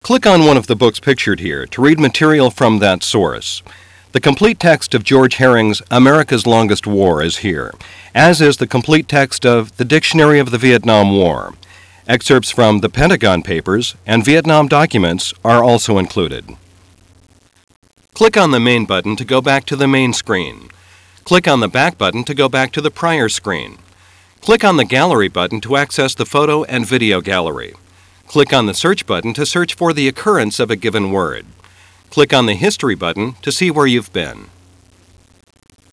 Click on one of the books pictured here to read material from that source. The complete text of George Herring's America's Longest War is here, as is the complete text of The Dictionary of the Vietnam War. Excerpts from the Pentagon Papers and Vietnam documents are also included. Click on the Main button to go back to the main screen. Click on the Back button to go back to the prior screen. Click on the Gallery button to access the photo and video gallery. Click on the Search button to search for the occurrence of a given word. Click on the History button to see where you've been.